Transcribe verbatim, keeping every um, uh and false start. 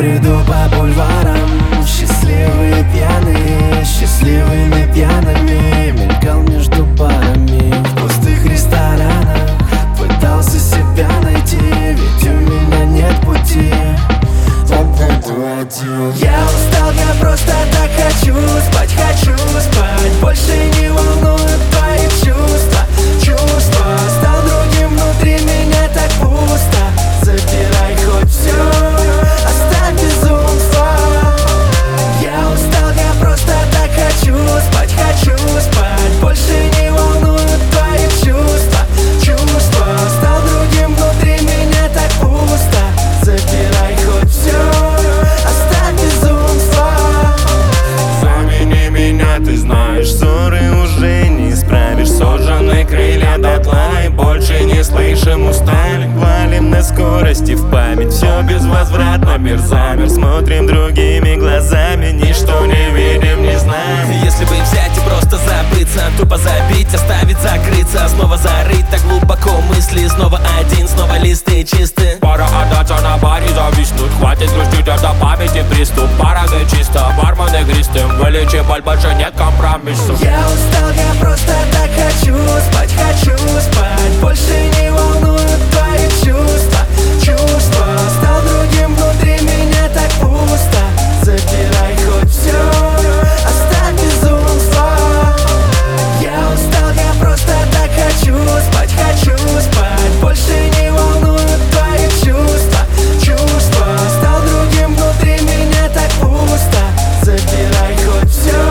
бреду по бульварам, счастливые пьяные, счастливыми пьяными. Мелькал между парами в пустых ресторанах, пытался себя найти, ведь у меня нет пути. Я устал, я просто так хочу спать, хочу спать. Больше не волнуют твои чувства, чувства. Стал другим, внутри меня так пусто. Забирай хоть все, оставь безумство. Я устал, я просто так хочу спать, хочу спать. Больше не волнуют твои чувства, чувства. Стал другим, внутри меня так пусто. Забирай хоть все, оставь безумство. Замени меня, ты знаешь, ссоры уже не исправишь. Сожжены крылья дотла и больше не слышим, устали. Валим на скорости в память, все безвозвратно, мир замер. Смотрим другими глазами, ничто не видим, не знаем. Если бы взять и просто забыться, тупо забить, оставить, закрыться, снова зарыть так глубоко мысли. Снова один, снова листы чисты. Пора отдаться на баре, зависнуть. Хватит грустить, это памяти приступ. Пора да чисто, бармен игристым. Вылечи боль, больше нет компромиссов. Я устал, я просто так хочу спать, хочу спать. Больше не волнуют твои чувства, чувства. Стал другим, внутри меня так пусто. Забирай хоть все, оставь безумство. Я устал, я просто так хочу спать, хочу спать. Больше не волнуют твои чувства, чувства. Стал другим, внутри меня так пусто. Забирай хоть все.